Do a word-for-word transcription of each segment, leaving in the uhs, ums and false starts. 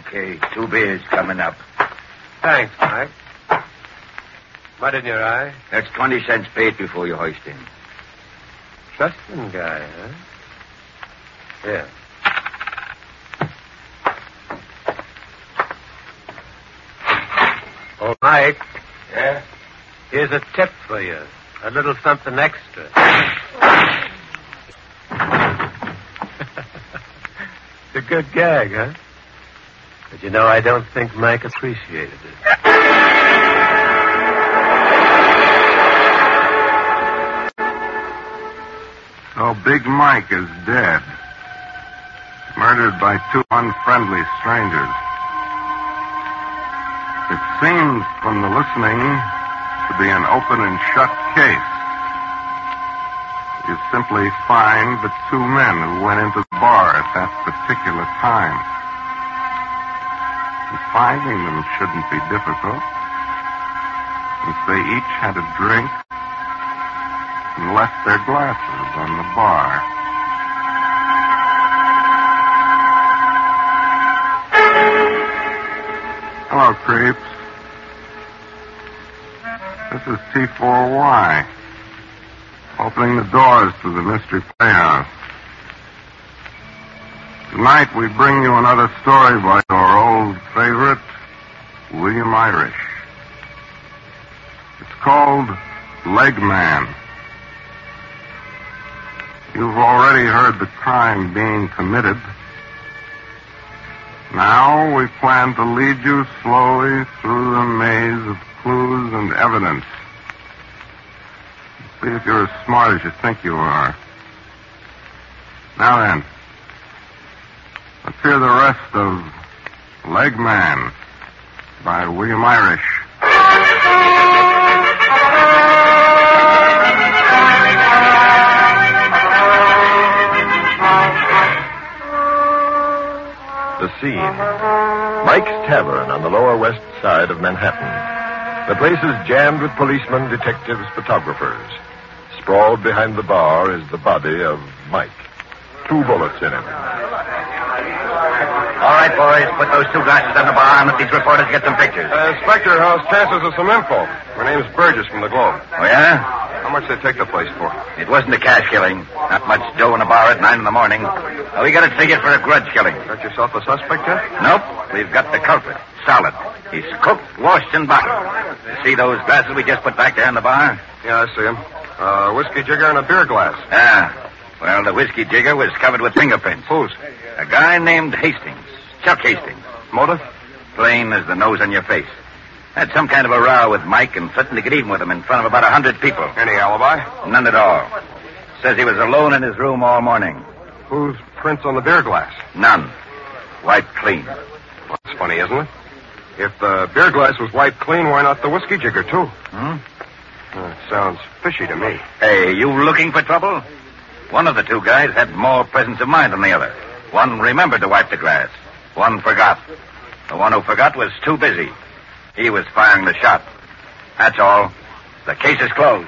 Okay, two beers coming up. Thanks, Mike. Mud in your eye? That's twenty cents paid before you hoist in. Trusting guy, huh? Yeah. Oh, Mike. Yeah? Here's a tip for you. A little something extra. It's a good gag, huh? But you know, I don't think Mike appreciated it. So Big Mike is dead. Murdered by two unfriendly strangers. It seems from the listening to be an open and shut case. You simply find the two men who went into the bar at that particular time. And finding them shouldn't be difficult, since they each had a drink and left their glasses on the bar. Hello, creeps. This is T four Y, opening the doors to the Mystery Playhouse. Tonight we bring you another story by our old favorite, William Irish. It's called Leg Man. You've already heard the crime being committed. Now we plan to lead you slowly through the maze of clues and evidence. See if you're as smart as you think you are. Now then, let's hear the rest of Leg Man by William Irish. The scene. Mike's Tavern on the Lower West Side of Manhattan. The place is jammed with policemen, detectives, photographers. Sprawled behind the bar is the body of Mike. Two bullets in him. All right, boys, put those two glasses on the bar and let these reporters get some pictures. Uh, Inspector, how's chances of some info? My name's Burgess from the Globe. Oh, yeah? How much they take the place for? It wasn't a cash killing. Not much dough in a bar at nine in the morning. Uh, we got it figured for a grudge killing. Got yourself a suspect yet? Nope. We've got the culprit. Solid. He's cooked, washed, and bottled. You see those glasses we just put back there in the bar? Yeah, I see him. A uh, whiskey jigger and a beer glass. Ah. Well, the whiskey jigger was covered with fingerprints. Whose? A guy named Hastings. Chuck Hastings. Motive? Plain as the nose on your face. Had some kind of a row with Mike and threatened to get even with him in front of about a hundred people. Any alibi? None at all. Says he was alone in his room all morning. Whose prints on the beer glass? None. Wiped clean. Well, that's funny, isn't it? If the beer glass was wiped clean, why not the whiskey jigger, too? Hmm? Uh, sounds fishy to me. Hey, you looking for trouble? One of the two guys had more presence of mind than the other. One remembered to wipe the glass. One forgot. The one who forgot was too busy. He was firing the shot. That's all. The case is closed.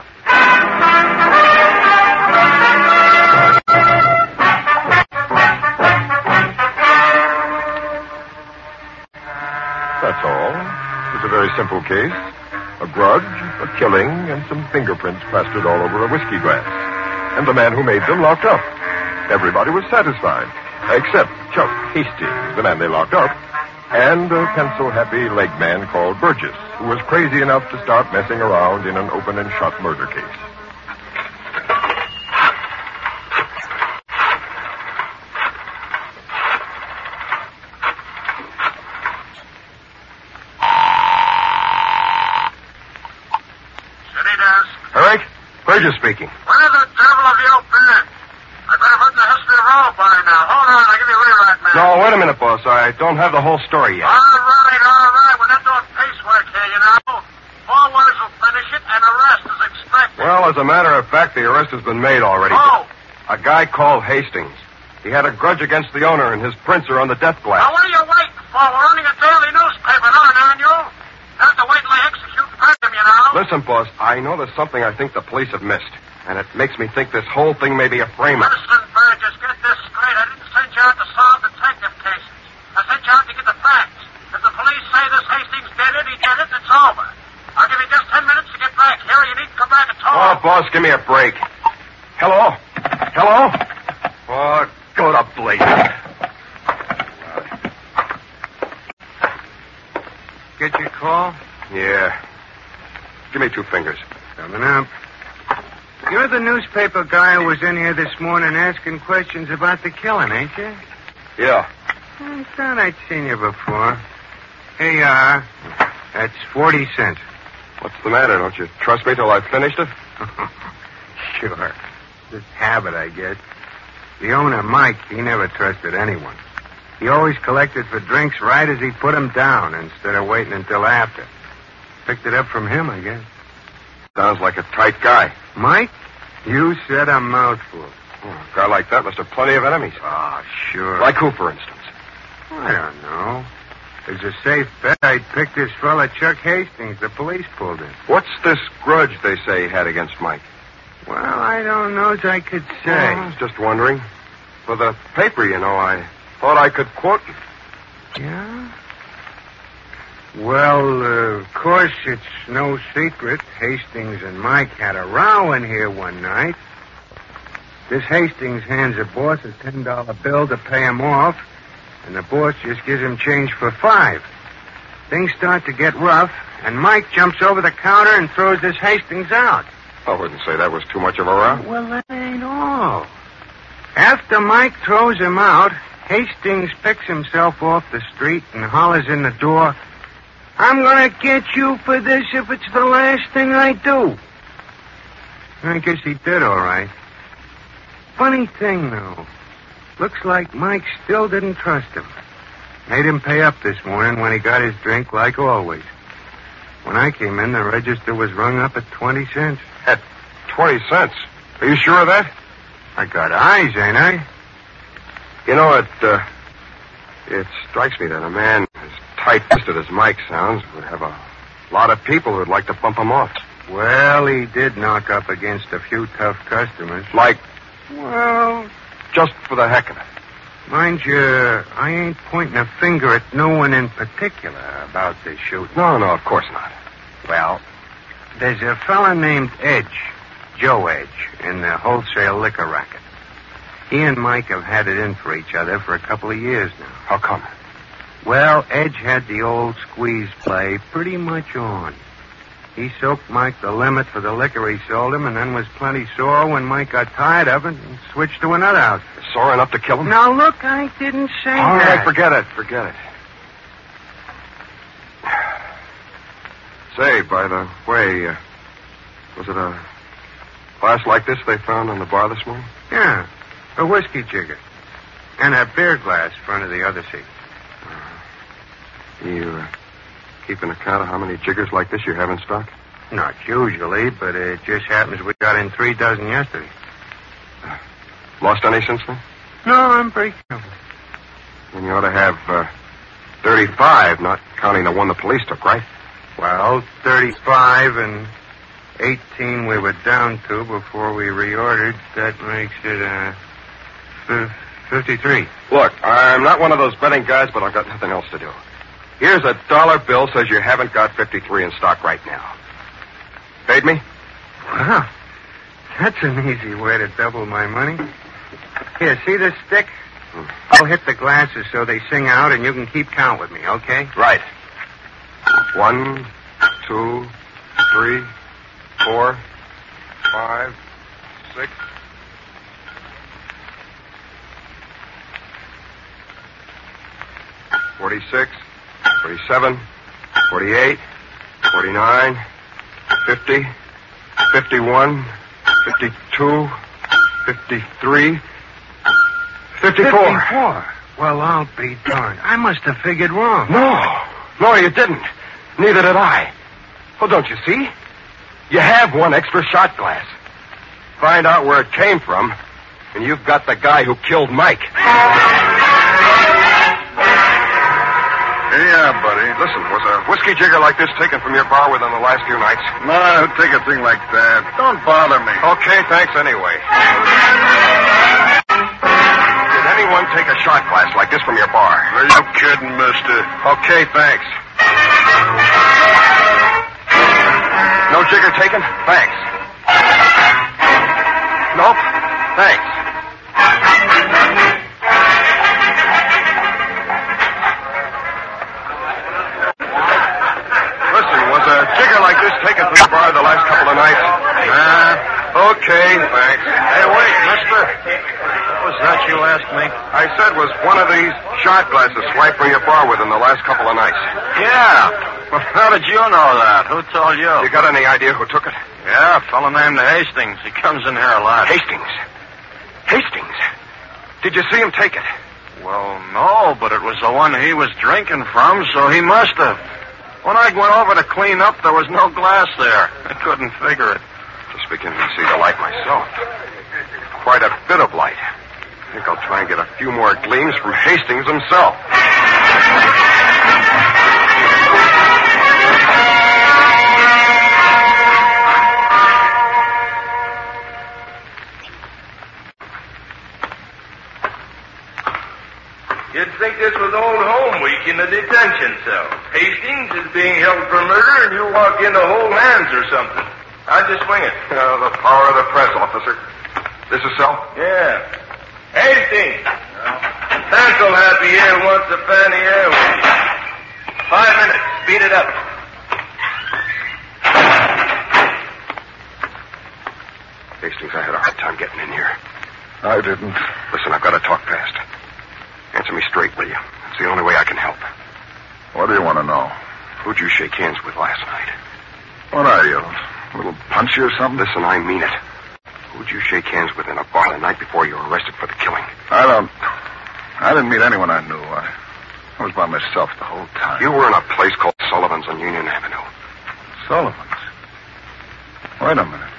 That's all. It's a very simple case. A grudge, a killing, and some fingerprints plastered all over a whiskey glass. And the man who made them locked up. Everybody was satisfied. Except Chuck Hastings, the man they locked up, and a pencil-happy leg man called Burgess, who was crazy enough to start messing around in an open and shut murder case. City desk. Eric? Burgess speaking. Where the devil have you been? I better put the history of all by now. Hold on, I'll give you a rewrite, man. No, wait a minute, boss. I don't have the whole story yet. All right, all right. We're not doing piecework here, you know. Four words will finish it, and arrest is expected. Well, as a matter of fact, the arrest has been made already. Oh. A guy called Hastings. He had a grudge against the owner, and his prints are on the death glass. Now, what are you waiting for? We're running a daily newspaper, not an annual. Have to wait till I execute and pay him, you know. Listen, boss, I know there's something I think the police have missed, and it makes me think this whole thing may be a frame-up. Listen, Burgess, get this straight. I didn't send you out to solve detective cases. I sent you out to get the facts. boss. Give me a break. Hello? Hello? Oh, go to blazes. Get your call? Yeah. Give me two fingers. Coming up. You're the newspaper guy who was in here this morning asking questions about the killing, ain't you? Yeah. I thought I'd seen you before. Here you are. That's forty cents. What's the matter? Don't you trust me till I've finished it? Sure. Just habit, I guess. The owner, Mike, he never trusted anyone. He always collected for drinks right as he put them down instead of waiting until after. Picked it up from him, I guess. Sounds like a tight guy. Mike? You said a mouthful. Oh, a guy like that must have plenty of enemies. Oh, sure. Like who, for instance? I don't know. There's a safe bet I'd pick this fella Chuck Hastings the police pulled in. What's this grudge they say he had against Mike? Well, I don't know as I could say. Oh, I was just wondering. For the paper, you know, I thought I could quote you. Yeah? Well, uh, of course, it's no secret. Hastings and Mike had a row in here one night. This Hastings hands the boss a ten dollar bill to pay him off, and the boss just gives him change for five. Things start to get rough, and Mike jumps over the counter and throws this Hastings out. I wouldn't say that was too much of a row. Well, that ain't all. After Mike throws him out, Hastings picks himself off the street and hollers in the door, "I'm gonna get you for this if it's the last thing I do." I guess he did all right. Funny thing, though. Looks like Mike still didn't trust him. Made him pay up this morning when he got his drink, like always. When I came in, the register was rung up at twenty cents. At twenty cents? Are you sure of that? I got eyes, ain't I? You know, it, uh, it strikes me that a man as tight-fisted as Mike sounds would have a lot of people who'd like to bump him off. Well, he did knock up against a few tough customers. Like? Well, just for the heck of it. Mind you, I ain't pointing a finger at no one in particular about this shooting. No, no, of course not. Well, there's a fella named Edge, Joe Edge, in the wholesale liquor racket. He and Mike have had it in for each other for a couple of years now. How come? Well, Edge had the old squeeze play pretty much on. He soaked Mike the limit for the liquor he sold him, and then was plenty sore when Mike got tired of it and switched to another outfit. Sore enough to kill him? Now, look, I didn't say All that. All right, forget it, forget it. Say, by the way, uh, was it a glass like this they found on the bar this morning? Yeah, a whiskey jigger. And a beer glass in front of the other seat. Uh, you uh, keep an account of how many jiggers like this you have in stock? Not usually, but it just happens we got in three dozen yesterday. Uh, lost any since then? No, I'm pretty careful. Then you ought to have uh, thirty-five, not counting the one the police took, right? Well, thirty-five and eighteen we were down to before we reordered. That makes it, uh, f- fifty-three. Look, I'm not one of those betting guys, but I've got nothing else to do. Here's a dollar bill says you haven't got fifty-three in stock right now. Paid me? Wow. That's an easy way to double my money. Here, see this stick? Hmm. I'll hit the glasses so they sing out, and you can keep count with me, okay? Right. One, two, three, four, five, six. Forty-six, forty-seven, forty-eight, forty-nine, fifty, fifty-one, fifty-two, fifty-three, fifty-four. Fifty-four? Well, I'll be darned. I must have figured wrong. No, no, you didn't. Neither did I. Well, don't you see? You have one extra shot glass. Find out where it came from, and you've got the guy who killed Mike. Yeah, buddy. Listen, was a whiskey jigger like this taken from your bar within the last few nights? No, who'd take a thing like that? Don't bother me. Okay, thanks anyway. Did anyone take a shot glass like this from your bar? Are you kidding, mister? Okay, thanks. No jigger taken? Thanks. Nope. Thanks. Listen, was a jigger like this taken from the bar the last couple of nights? Nah. Okay, thanks. Hey, wait, mister. What was that you asked me? I said, was one of these shot glasses swiped from your bar within the last couple of nights? Yeah. Well, how did you know that? Who told you? You got any idea who took it? Yeah, a fellow named Hastings. He comes in here a lot. Hastings? Hastings? Did you see him take it? Well, no, but it was the one he was drinking from, so he must have. When I went over to clean up, there was no glass there. I couldn't figure it. Just beginning to see the light myself. Quite a bit of light. I think I'll try and get a few more gleams from Hastings himself. You'd think this was Old Home Week in the detention cell. Hastings is being held for murder, and you walk in to hold hands or something. How'd you swing it? Uh, the power of the press, officer. This is cell? Yeah. Hastings! Hansel Happy here wants to fan the air with you. Five minutes. Speed it up. Hastings, I had a hard time getting in here. I didn't. Listen, I've got to talk fast. Answer me straight, will you? It's the only way I can help. What do you want to know? Who'd you shake hands with last night? What are you? A little punchy or something? Listen, I mean it. Who'd you shake hands with in a bar the night before you were arrested for the killing? I don't... I didn't meet anyone I knew. I, I was by myself the whole time. You were in a place called Sullivan's on Union Avenue. Sullivan's? Wait a minute.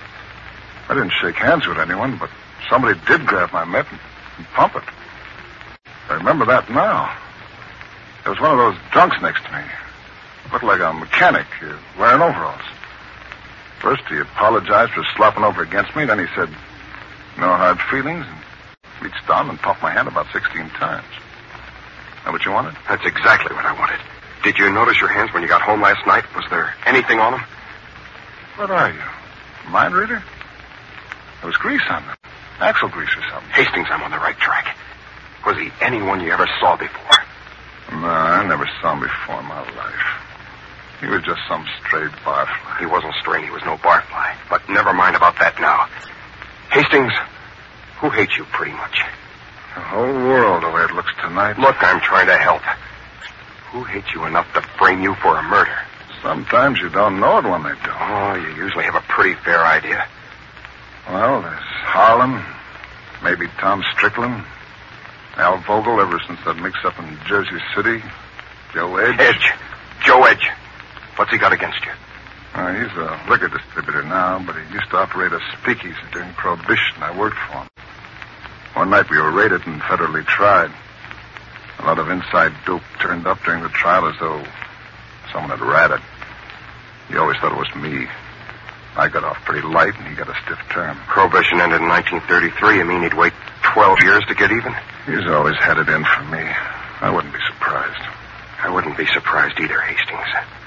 I didn't shake hands with anyone, but somebody did grab my mitt and, and pump it. I remember that now. There was one of those drunks next to me. Looked like a mechanic uh, wearing overalls. First, he apologized for slopping over against me. Then he said, no hard feelings, and reached down and pumped my hand about sixteen times. That what you wanted? That's exactly what I wanted. Did you notice your hands when you got home last night? Was there anything on them? What are you? Mind reader? There was grease on them. Axle grease or something. Hastings, I'm on the right track. Was he anyone you ever saw before? No, I never saw him before in my life. He was just some stray barfly. He wasn't stray. He was no barfly. But never mind about that now. Hastings, who hates you pretty much? The whole world, the way it looks tonight. Look, I'm trying to help. Who hates you enough to frame you for a murder? Sometimes you don't know it when they do. Oh, you usually have a pretty fair idea. Well, there's Harlan, maybe Tom Strickland, Al Vogel ever since that mix-up in Jersey City, Joe Edge. Edge. Joe Edge. What's he got against you? Uh, he's a liquor distributor now, but he used to operate a speakeasy during Prohibition. I worked for him. One night we were raided and federally tried. A lot of inside dope turned up during the trial as though someone had ratted. He always thought it was me. I got off pretty light, and he got a stiff term. Prohibition ended in nineteen thirty-three. You mean he'd wait twelve years to get even? He's always had it in for me. I wouldn't be surprised. I wouldn't be surprised either, Hastings.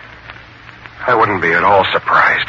I wouldn't be at all surprised.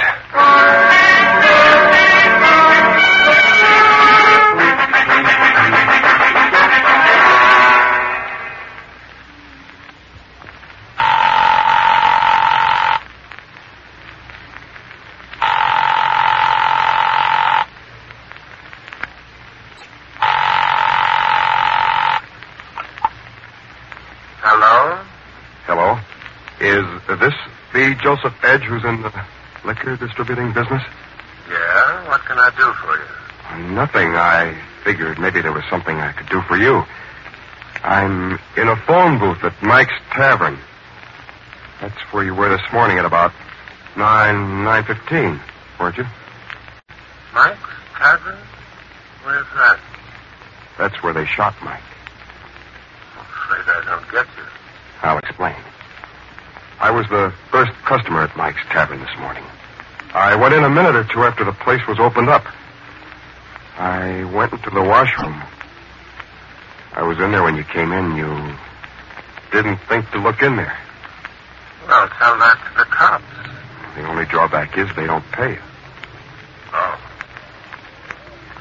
Hello? Hello? Is this the Joseph Edge who's in the liquor distributing business? Yeah? What can I do for you? Nothing. I figured maybe there was something I could do for you. I'm in a phone booth at Mike's Tavern. That's where you were this morning at about nine, nine fifteen, weren't you? Mike's Tavern? Where's that? That's where they shot Mike. I'm afraid I don't get you. I'll explain. I was the first customer at Mike's Tavern this morning. I went in a minute or two after the place was opened up. I went into the washroom. I was in there when you came in. You didn't think to look in there. Well, tell that to the cops. The only drawback is they don't pay you. Oh.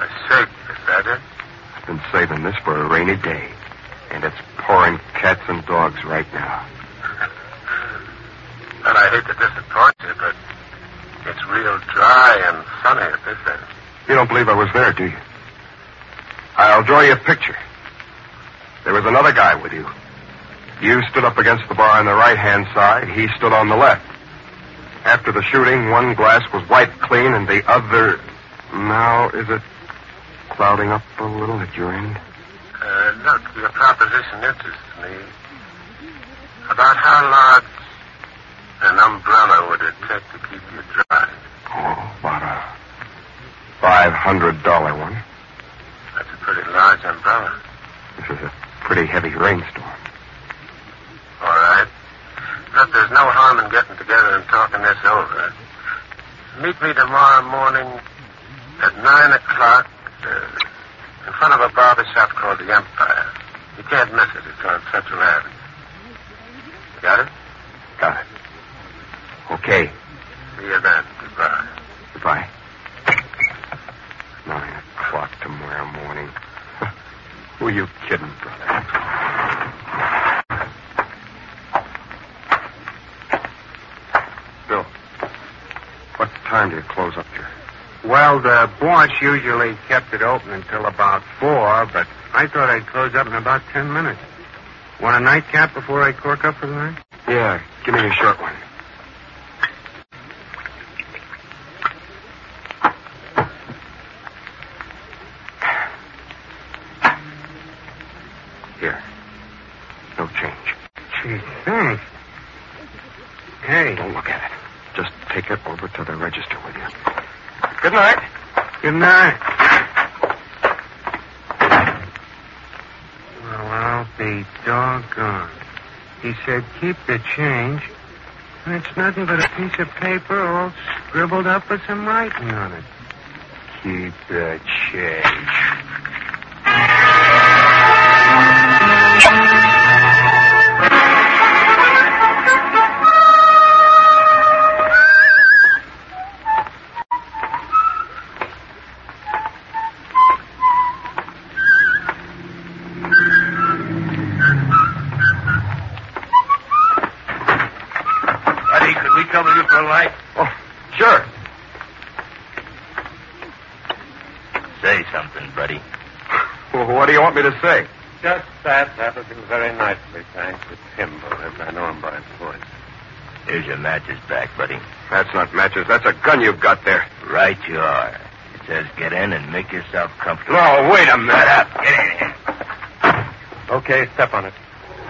been saving this for a rainy day. And it's pouring cats and dogs right now. Well, I hate to disappoint you, but it's real dry and sunny at this end. You don't believe I was there, do you? I'll draw you a picture. There was another guy with you. You stood up against the bar on the right-hand side. He stood on the left. After the shooting, one glass was wiped clean and the other... Now, is it clouding up a little at your end? Uh, look, your proposition interests me. About how large an umbrella would it take to keep you dry? Oh, about a five hundred dollars one. That's a pretty large umbrella. This is a pretty heavy rainstorm. All right. Look, there's no harm in getting together and talking this over. Meet me tomorrow morning at nine o'clock uh, in front of a barber shop called the Empire. You can't miss it. It's on Central Avenue. Got it? Got it. Okay. See you then. Goodbye. Goodbye. Nine o'clock tomorrow morning. Who are you kidding, brother? Bill, what time do you close up here? Well, the boss usually kept it open until about four, but I thought I'd close up in about ten minutes. Want a nightcap before I cork up for the night? Yeah, give me a short one. Here. No change. Gee, thanks. Hey. Don't look at it. Just take it over to the register with you. Good night. Good night. Well, I'll be doggone. He said keep the change. And it's nothing but a piece of paper all scribbled up with some writing on it. Keep the change. Trouble you for a light? Oh, sure. Say something, buddy. Well, what do you want me to say? Just that. That would do very nicely, thanks. It's Kimball, as I know him by voice. Here's your matches back, buddy. That's not matches. That's a gun you've got there. Right you are. It says get in and make yourself comfortable. No, wait a minute. Shut up. Get in here. Okay, step on it.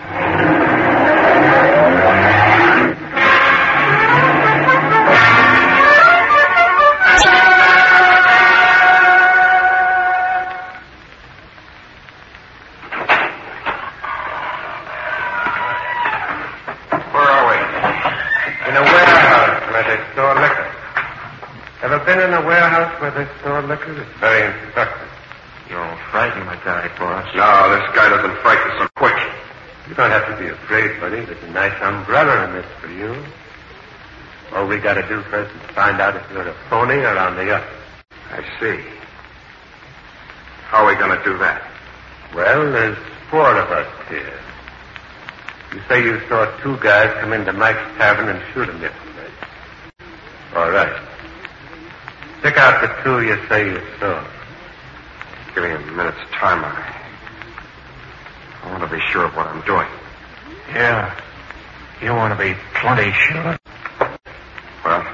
Been in a warehouse where they store liquor? It's very instructive. You'll frighten my guy for us. No, this guy doesn't frighten so quick. You don't have to be afraid, buddy. There's a nice umbrella in this for you. All we got to do first is find out if you're a phony or on the up. I see. How are we going to do that? Well, there's four of us here. You say you saw two guys come into Mike's tavern and shoot him yesterday. All right. Pick out the two you say you saw. Give me a minute's time. I, I want to be sure of what I'm doing. Yeah. You want to be plenty sure? Well,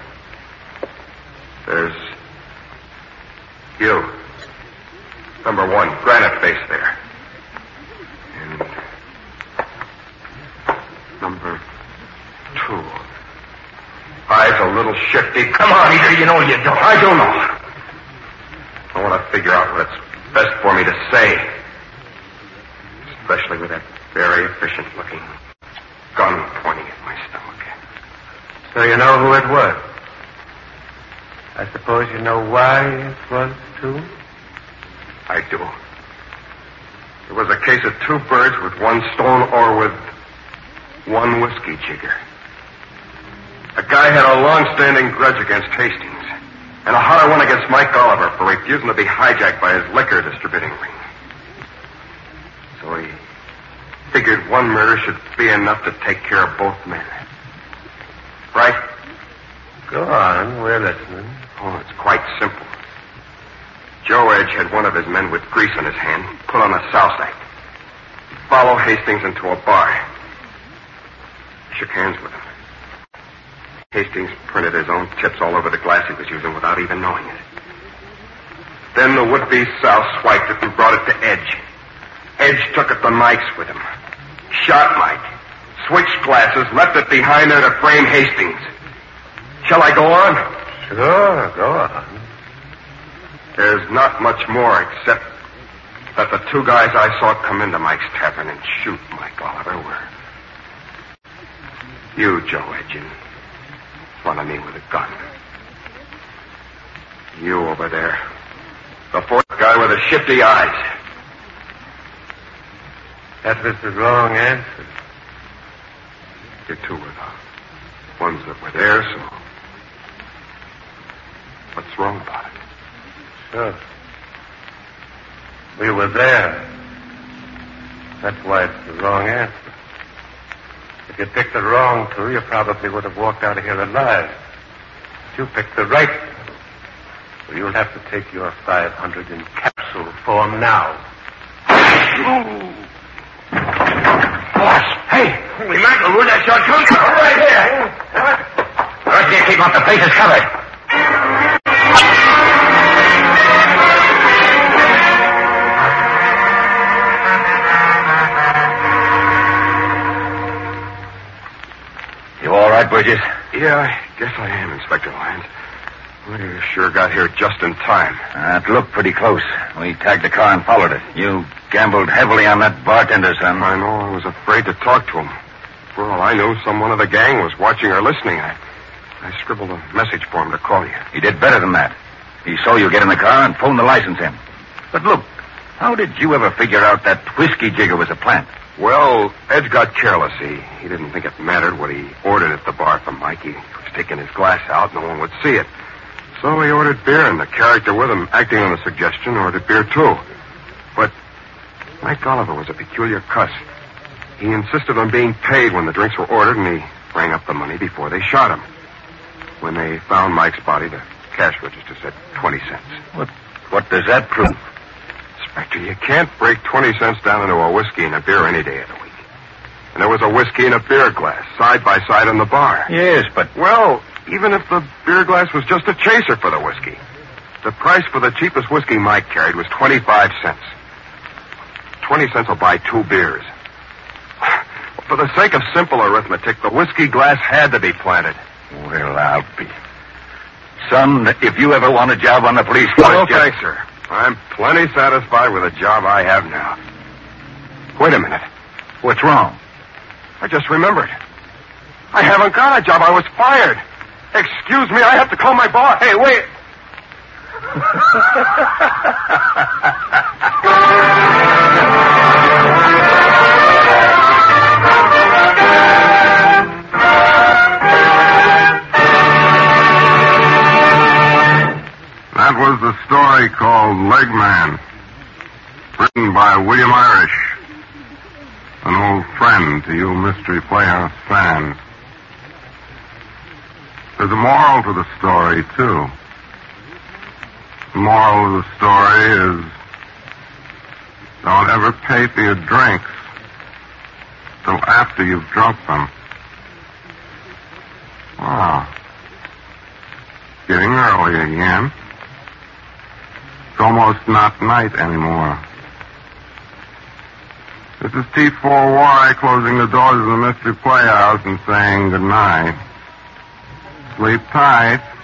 there's you. Number one, granite face there. And number two. Eyes a little shifty. Come on, Eater. You know you don't. I don't know. I want to figure out what it's best for me to say. Especially with that very efficient-looking gun pointing at my stomach. So you know who it was? I suppose you know why it was, too? I do. It was a case of two birds with one stone or with one whiskey jigger. A guy had a long-standing grudge against Hastings, and a hotter one against Mike Oliver for refusing to be hijacked by his liquor distributing ring. figured one murder should be enough to take care of both men. Right? Go on, we're listening. Oh, it's quite simple. Joe Edge had one of his men with grease on his hand put on a souse act. Follow Hastings into a bar. He shook hands with him. Hastings printed his own tips all over the glass he was using without even knowing it. Then the would-be souse swiped it and brought it to Edge. Edge took it to Mike's with him. Shot Mike. Switched glasses, left it behind there to frame Hastings. Shall I go on? Sure, go on. There's not much more except that the two guys I saw come into Mike's tavern and shoot Mike Oliver were you, Joe Edge, in front of me with a gun. You over there. The fourth guy with the shifty eyes. That was the wrong answer. You two were the ones that were there, so what's wrong about it? Sure. We were there. That's why it's the wrong answer. If you picked the wrong two, you probably would have walked out of here alive. But you picked the right two. So you'll have to take your five hundred in capsule form now. Boss, hey! Holy mackerel, where'd that shot come from? Right here! What? Right there, keep off, the place is covered. You all right, Burgess? Yeah, I guess I am, Inspector Lyons. We sure got here just in time. Uh, it looked pretty close. We tagged the car and followed it. You gambled heavily on that bartender, son. I know. I was afraid to talk to him. For all I knew, someone of the gang was watching or listening. I, I scribbled a message for him to call you. He did better than that. He saw you get in the car and phoned the license in. But look, how did you ever figure out that whiskey jigger was a plant? Well, Edge got careless. He, he didn't think it mattered what he ordered at the bar from Mike. He was taking his glass out. No one would see it. So he ordered beer, and the character with him, acting on the suggestion, ordered beer, too. But Mike Oliver was a peculiar cuss. He insisted on being paid when the drinks were ordered, and he rang up the money before they shot him. When they found Mike's body, the cash register said twenty cents. What, what does that prove? Inspector, you can't break twenty cents down into a whiskey and a beer any day of the week. And there was a whiskey and a beer glass, side by side on the bar. Yes, but... Well, even if the beer glass was just a chaser for the whiskey, the price for the cheapest whiskey Mike carried was twenty-five cents. Twenty cents will buy two beers. For the sake of simple arithmetic, the whiskey glass had to be planted. Well, I'll be... Son, if you ever want a job on the police force... No, just... thanks, sir. I'm plenty satisfied with the job I have now. Wait a minute. What's wrong? I just remembered. I haven't got a job. I was fired. Excuse me, I have to call my boss. Hey, wait. That was the story called Leg Man, written by William Irish, an old friend to you Mystery Playhouse fans. There's a moral to the story, too. The moral of the story is don't ever pay for your drinks till after you've drunk them. Wow. Getting early again. It's almost not night anymore. This is T four Y closing the doors of the Mystery Playhouse and saying good night. Sleep tight.